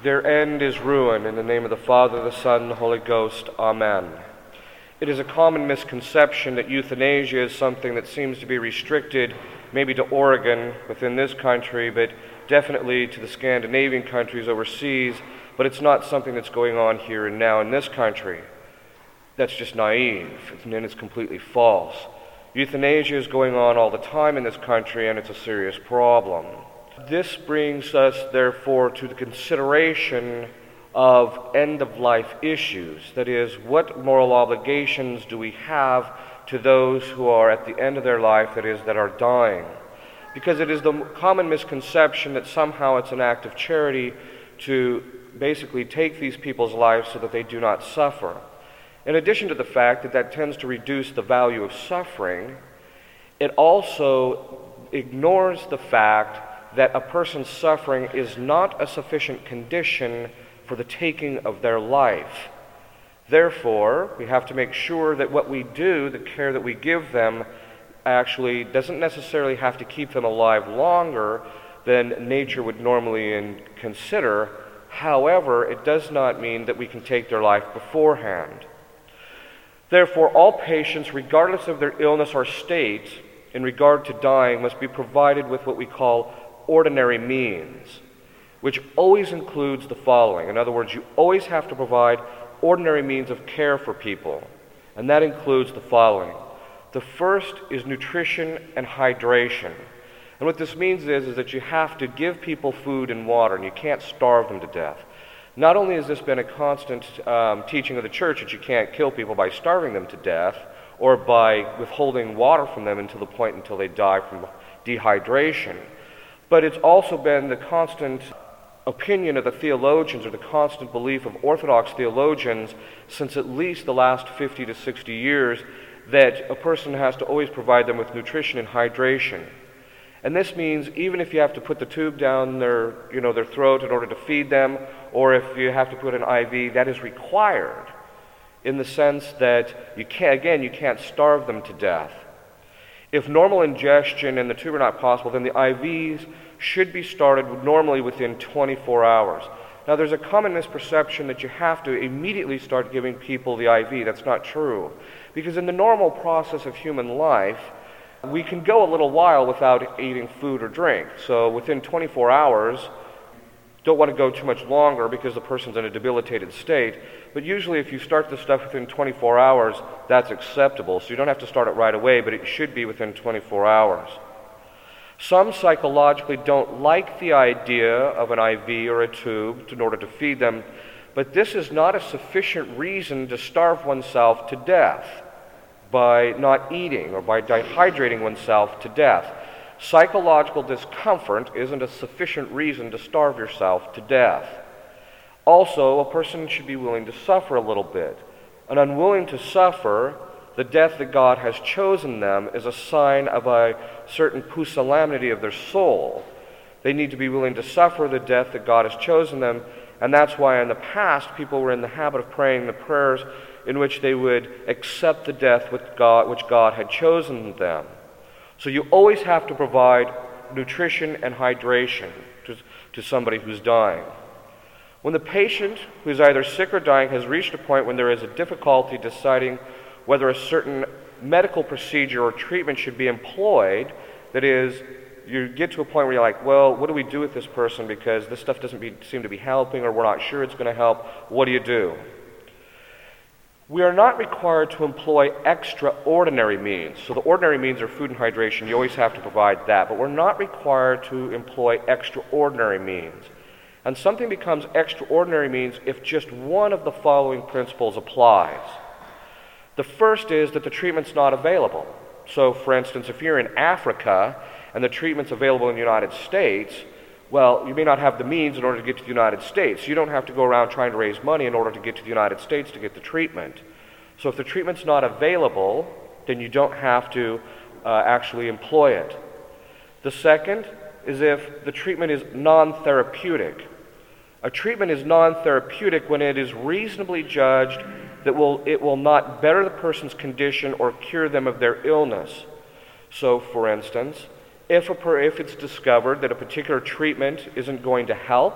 Their end is ruin. In the name of the Father, the Son, and the Holy Ghost. Amen. It is a common misconception that euthanasia is something that seems to be restricted maybe to Oregon within this country, but definitely to the Scandinavian countries overseas, but it's not something that's going on here and now in this country. That's just naive, and it's completely false. Euthanasia is going on all the time in this country, and it's a serious problem. This brings us, therefore, to the consideration of end-of-life issues. That is, what moral obligations do we have to those who are at the end of their life, that is, that are dying? Because it is the common misconception that somehow it's an act of charity to basically take these people's lives so that they do not suffer. In addition to the fact that that tends to reduce the value of suffering, it also ignores the fact that a person's suffering is not a sufficient condition for the taking of their life. Therefore, we have to make sure that what we do, the care that we give them, actually doesn't necessarily have to keep them alive longer than nature would normally consider. However, it does not mean that we can take their life beforehand. Therefore, all patients, regardless of their illness or state, in regard to dying, must be provided with what we call ordinary means, which always includes the following. In other words, you always have to provide ordinary means of care for people, and that includes the following. The first is nutrition and hydration. And what this means is that you have to give people food and water, and you can't starve them to death. Not only has this been a constant teaching of the church that you can't kill people by starving them to death or by withholding water from them until they die from dehydration, but it's also been the constant opinion of the theologians, or the constant belief of Orthodox theologians since at least the last 50 to 60 years, that a person has to always provide them with nutrition and hydration. And this means even if you have to put the tube down their throat in order to feed them, or if you have to put an IV, that is required in the sense that you can't starve them to death. If normal ingestion and the tube are not possible, then the IVs should be started normally within 24 hours. Now, there's a common misperception that you have to immediately start giving people the IV. That's not true. Because in the normal process of human life, we can go a little while without eating food or drink. So within 24 hours, don't want to go too much longer because the person's in a debilitated state. But usually if you start this stuff within 24 hours, that's acceptable. So you don't have to start it right away, but it should be within 24 hours. Some psychologically don't like the idea of an IV or a tube in order to feed them, but this is not a sufficient reason to starve oneself to death by not eating or by dehydrating oneself to death. Psychological discomfort isn't a sufficient reason to starve yourself to death. Also, a person should be willing to suffer a little bit. An unwilling to suffer the death that God has chosen them is a sign of a certain pusillanimity of their soul. They need to be willing to suffer the death that God has chosen them, and that's why in the past people were in the habit of praying the prayers in which they would accept the death which God had chosen them. So you always have to provide nutrition and hydration to somebody who's dying. When the patient who is either sick or dying has reached a point when there is a difficulty deciding whether a certain medical procedure or treatment should be employed, that is, you get to a point where you're like, well, what do we do with this person because this stuff doesn't seem to be helping, or we're not sure it's going to help. What do? We are not required to employ extraordinary means. So the ordinary means are food and hydration. You always have to provide that. But we're not required to employ extraordinary means. And something becomes extraordinary means if just one of the following principles applies. The first is that the treatment's not available. So, for instance, if you're in Africa and the treatment's available in the United States, well, you may not have the means in order to get to the United States. You don't have to go around trying to raise money in order to get to the United States to get the treatment. So if the treatment's not available, then you don't have to actually employ it. The second is if the treatment is non-therapeutic. A treatment is non-therapeutic when it is reasonably judged that it will not better the person's condition or cure them of their illness. So, for instance, if it's discovered that a particular treatment isn't going to help,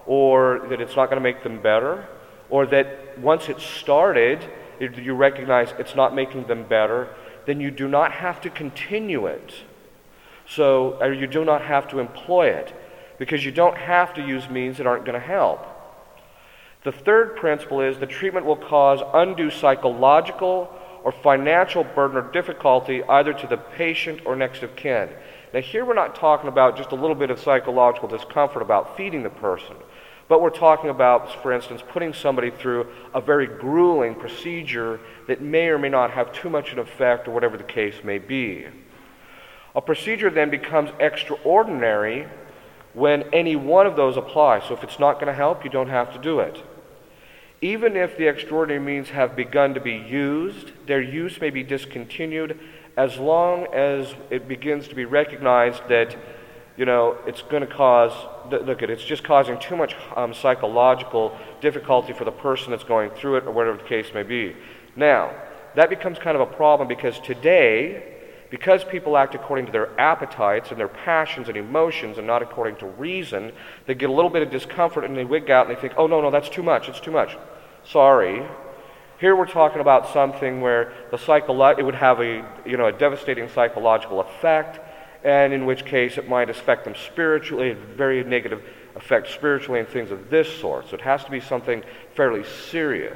or that it's not going to make them better, or that once it's started, you recognize it's not making them better, then you do not have to continue it. Or you do not have to employ it, because you don't have to use means that aren't going to help. The third principle is the treatment will cause undue psychological or financial burden or difficulty either to the patient or next of kin. Now here we're not talking about just a little bit of psychological discomfort about feeding the person, but we're talking about, for instance, putting somebody through a very grueling procedure that may or may not have too much an effect, or whatever the case may be. A procedure then becomes extraordinary when any one of those applies. So if it's not going to help, you don't have to do it. Even if the extraordinary means have begun to be used, their use may be discontinued as long as it begins to be recognized that, it's going to cause, it's just causing too much psychological difficulty for the person that's going through it, or whatever the case may be. Now, that becomes kind of a problem because today, because people act according to their appetites and their passions and emotions and not according to reason, they get a little bit of discomfort and they wig out and they think, oh, no, that's too much, it's too much. Sorry. Here we're talking about something where it would have a devastating psychological effect, and in which case it might affect them spiritually, a very negative effect spiritually and things of this sort. So it has to be something fairly serious.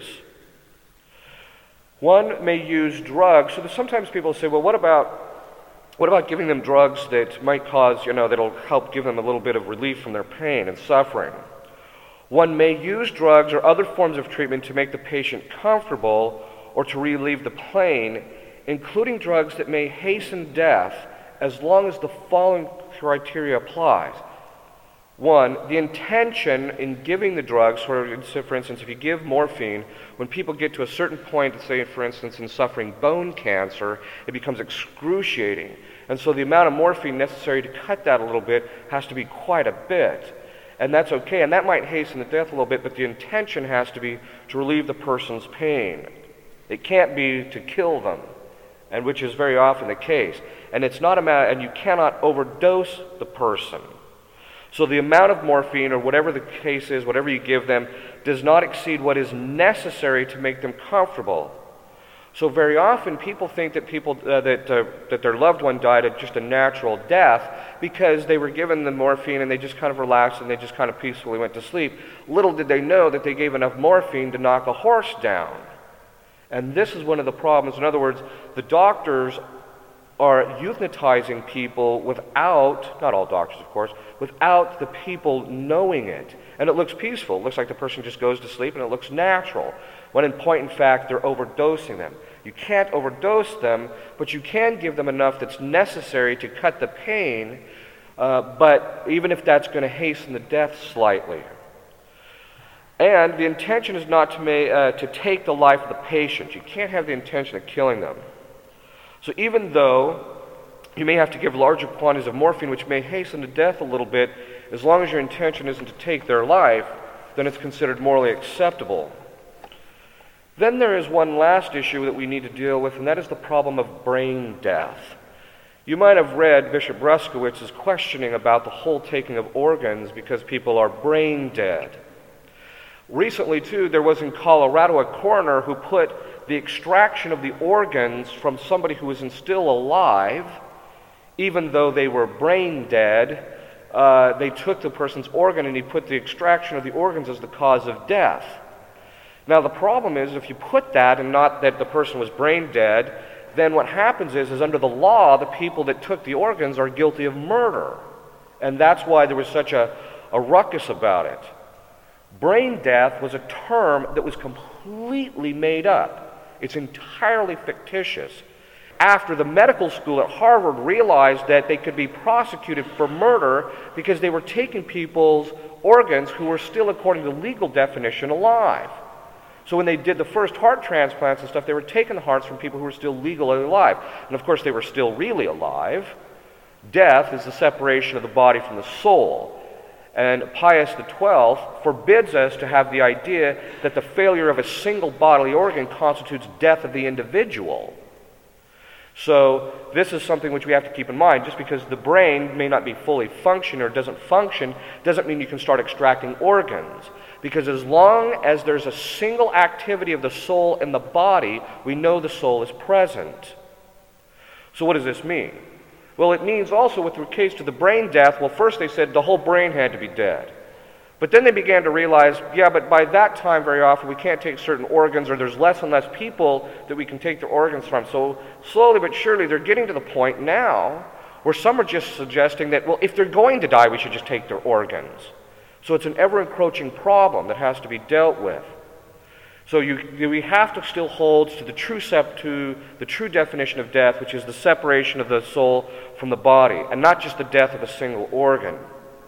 One may use drugs. So sometimes people say, well, what about giving them drugs that might cause, that'll help give them a little bit of relief from their pain and suffering? One may use drugs or other forms of treatment to make the patient comfortable or to relieve the pain, including drugs that may hasten death, as long as the following criteria applies. One, the intention in giving the drugs, for instance, if you give morphine, when people get to a certain point, say, for instance, in suffering bone cancer, it becomes excruciating. And so the amount of morphine necessary to cut that a little bit has to be quite a bit. And that's okay, and that might hasten the death a little bit, but the intention has to be to relieve the person's pain. It can't be to kill them, and which is very often the case. And it's not a matter, and you cannot overdose the person. So the amount of morphine, or whatever the case is, whatever you give them, does not exceed what is necessary to make them comfortable. So very often people think that that their loved one died at just a natural death because they were given the morphine and they just kind of relaxed and they just kind of peacefully went to sleep. Little did they know that they gave enough morphine to knock a horse down. And this is one of the problems. In other words, the doctors are euthanizing people without, not all doctors of course, without the people knowing it. And it looks peaceful. It looks like the person just goes to sleep and it looks natural. When in point in fact, they're overdosing them. You can't overdose them, but you can give them enough that's necessary to cut the pain, but even if that's going to hasten the death slightly. And the intention is not to take the life of the patient. You can't have the intention of killing them. So even though you may have to give larger quantities of morphine, which may hasten the death a little bit, as long as your intention isn't to take their life, then it's considered morally acceptable. Then there is one last issue that we need to deal with, and that is the problem of brain death. You might have read Bishop Bruskowitz's questioning about the whole taking of organs because people are brain dead. Recently, too, there was in Colorado a coroner who put the extraction of the organs from somebody who was still alive, even though they were brain dead. They took the person's organ and he put the extraction of the organs as the cause of death. Now the problem is, if you put that and not that the person was brain dead, then what happens is under the law, the people that took the organs are guilty of murder. And that's why there was such a ruckus about it. Brain death was a term that was completely made up. It's entirely fictitious. After the medical school at Harvard realized that they could be prosecuted for murder because they were taking people's organs who were still, according to the legal definition, alive. So when they did the first heart transplants and stuff, they were taking the hearts from people who were still legally alive. And of course, they were still really alive. Death is the separation of the body from the soul. And Pius XII forbids us to have the idea that the failure of a single bodily organ constitutes death of the individual. So this is something which we have to keep in mind. Just because the brain may not be fully functioning or doesn't function doesn't mean you can start extracting organs. Because as long as there's a single activity of the soul in the body, we know the soul is present. So what does this mean? Well, it means also with the case to the brain death, well, first they said the whole brain had to be dead. But then they began to realize, yeah, but by that time very often we can't take certain organs, or there's less and less people that we can take their organs from. So slowly but surely they're getting to the point now where some are just suggesting that, well, if they're going to die, we should just take their organs. So it's an ever-encroaching problem that has to be dealt with. So we have to still hold to the true definition of death, which is the separation of the soul from the body, and not just the death of a single organ.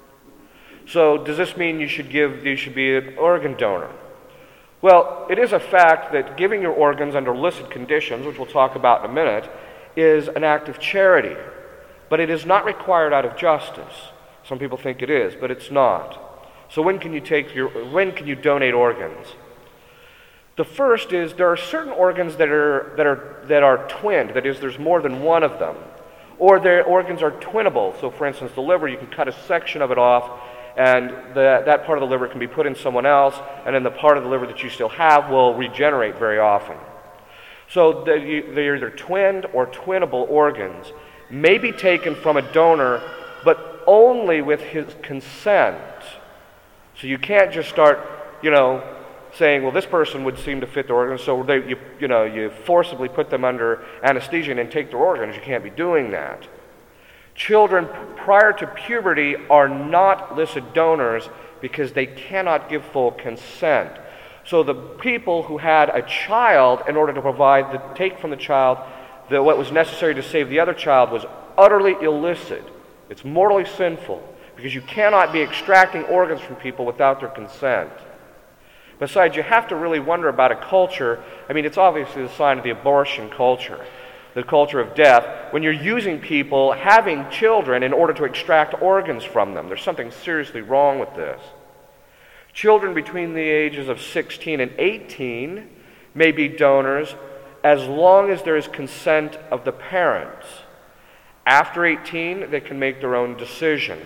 So does this mean you should be an organ donor? Well, it is a fact that giving your organs under illicit conditions, which we'll talk about in a minute, is an act of charity. But it is not required out of justice. Some people think it is, but it's not. So when can you donate organs? The first is there are certain organs that are twinned. That is, there's more than one of them. Or their organs are twinnable. So for instance, the liver, you can cut a section of it off, and that part of the liver can be put in someone else, and then the part of the liver that you still have will regenerate very often. So they're either twinned or twinnable organs, may be taken from a donor, but only with his consent. So you can't just start, saying, well, this person would seem to fit the organs, so you forcibly put them under anesthesia and then take their organs. You can't be doing that. Children prior to puberty are not licit donors because they cannot give full consent. So the people who had a child, in order to take from the child what was necessary to save the other child, was utterly illicit. It's mortally sinful because you cannot be extracting organs from people without their consent. Besides, you have to really wonder about a culture. I mean, it's obviously the sign of the abortion culture, the culture of death, when you're using people, having children, in order to extract organs from them. There's something seriously wrong with this. Children between the ages of 16 and 18 may be donors as long as there is consent of the parents. After 18, they can make their own decision.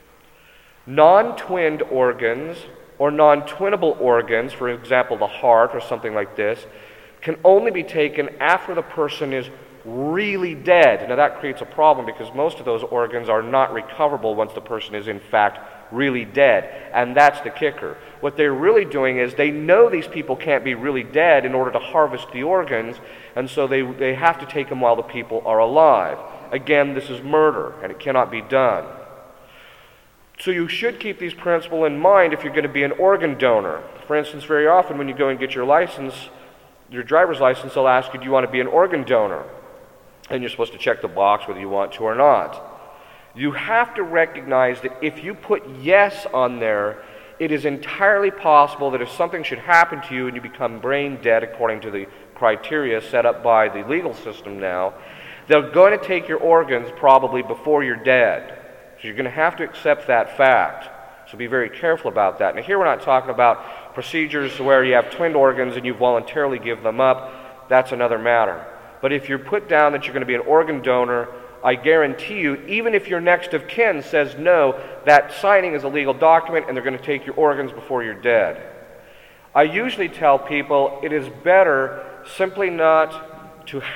Non-twinned organs or non-twinnable organs, for example, the heart or something like this, can only be taken after the person is really dead. Now that creates a problem because most of those organs are not recoverable once the person is in fact really dead. And that's the kicker. What they're really doing is they know these people can't be really dead in order to harvest the organs, and so they have to take them while the people are alive. Again, this is murder, and it cannot be done. So you should keep these principles in mind if you're going to be an organ donor. For instance, very often when you go and get your license, your driver's license, they'll ask you, do you want to be an organ donor? And you're supposed to check the box whether you want to or not. You have to recognize that if you put yes on there, it is entirely possible that if something should happen to you and you become brain dead according to the criteria set up by the legal system now, they're going to take your organs probably before you're dead. So you're going to have to accept that fact. So be very careful about that. Now here we're not talking about procedures where you have twinned organs and you voluntarily give them up. That's another matter. But if you're put down that you're going to be an organ donor, I guarantee you, even if your next of kin says no, that signing is a legal document and they're going to take your organs before you're dead. I usually tell people it is better simply not to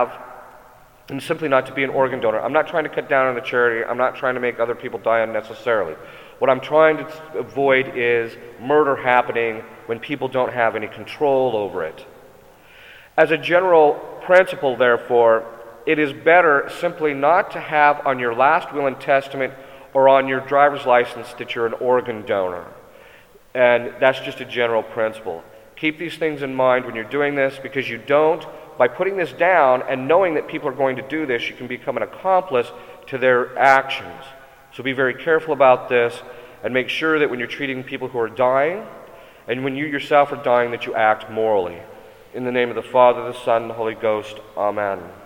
be an organ donor. I'm not trying to cut down on the charity. I'm not trying to make other people die unnecessarily. What I'm trying to avoid is murder happening when people don't have any control over it. As a general principle, therefore, it is better simply not to have on your last will and testament or on your driver's license that you're an organ donor. And that's just a general principle. Keep these things in mind when you're doing this, because you don't, by putting this down and knowing that people are going to do this, you can become an accomplice to their actions. So be very careful about this and make sure that when you're treating people who are dying and when you yourself are dying that you act morally. In the name of the Father, the Son, and the Holy Ghost. Amen.